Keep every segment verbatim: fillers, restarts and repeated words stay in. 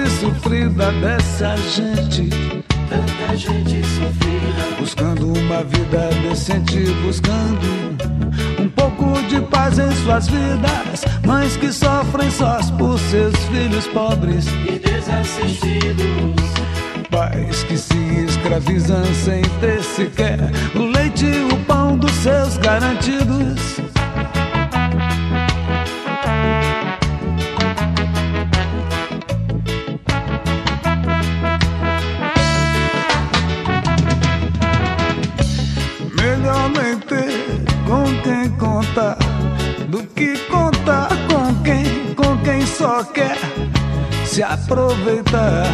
gente sofrida dessa gente, tanta gente sofrida, buscando uma vida decente, buscando um pouco de paz em suas vidas. Mães que sofrem sós por seus filhos pobres e desassistidos, pais que se escravizam sem ter sequer o leite e o pão dos seus garantidos. Melhor nem ter com quem contar do que contar com quem, com quem só quer se aproveitar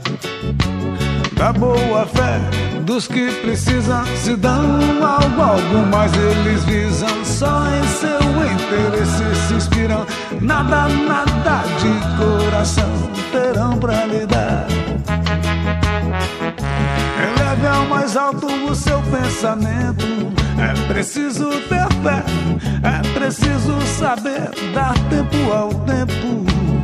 da boa fé dos que precisam. Se dão algo, algo, mas eles visam só em seu interesse, se inspiram. Nada, nada de coração terão pra lhe dar. Eleve ao mais alto o seu pensamento. É preciso ter fé, é preciso saber dar tempo ao tempo.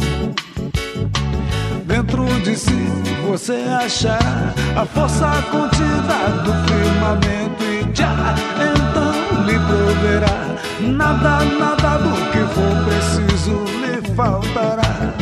Dentro de si você achará a força contida do firmamento e já então lhe proverá. Nada, nada do que for preciso lhe faltará.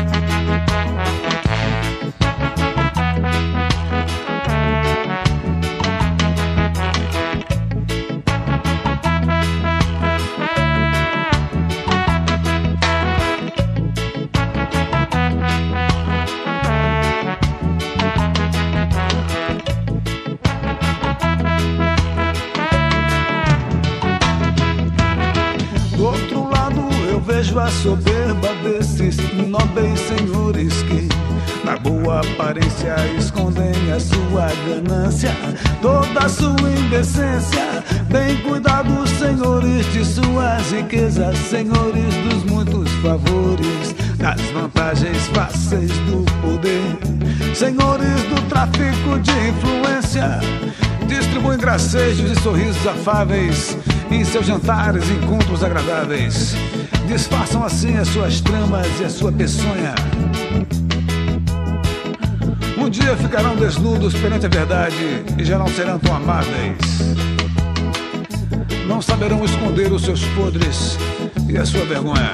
Vejo a soberba desses nobres senhores que na boa aparência escondem a sua ganância, toda a sua indecência. Bem cuidado, senhores de suas riquezas, senhores dos muitos favores, das vantagens fáceis do poder, senhores do tráfico de influência. Distribuem gracejos e sorrisos afáveis em seus jantares e encontros agradáveis. Disfarçam assim as suas tramas e a sua peçonha. Um dia ficarão desnudos perante a verdade e já não serão tão amáveis. Não saberão esconder os seus podres e a sua vergonha.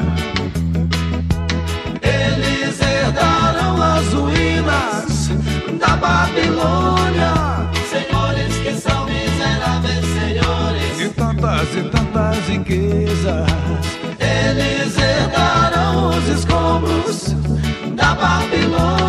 Eles herdarão as ruínas da Babilônia, senhores que são miseráveis senhores, e tantas e tantas riquezas. Eles herdarão os escombros da Babilônia,